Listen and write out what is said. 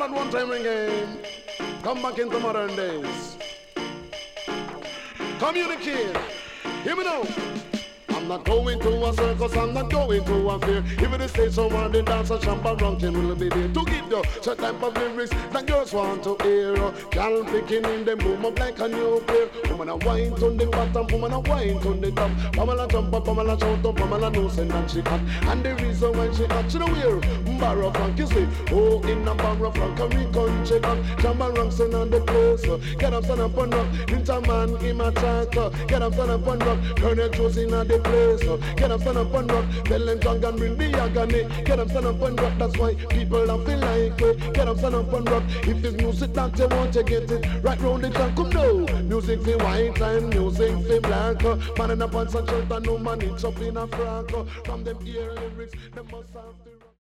at one time again. Come back into modern days. Communicate. Hear me now. I'm not going to a circus, I'm not going to a fair. Even the stage someone they dance a champa ranking will be there to give you such type of lyrics that girls want to hear. Girl picking in them boom up like a new pair. Woman a wine to the bottom, woman a wine to the top. Pamela jump up, Pamela shout up, Pamela knows and she hot. And the reason why she hot, she know where Barra Frank is it. Oh, in a Barra Frank, a recon check up. Champa ranks in on the place. Get up, stand up and rock. Interman in my chat. Get up, stand up and rock. Colonel Josie in the place. Get up, stand up and rock. Tell them drunk and bring the agony. Get up, stand up and rock. That's why people don't feel like it. Get up, stand up and rock. If there's music that you want, you get it. Right round the clock, come now. Music for white and music for black. Man in a pants and shirt and no man in up in a frock. From them ear lyrics, them must have to rock.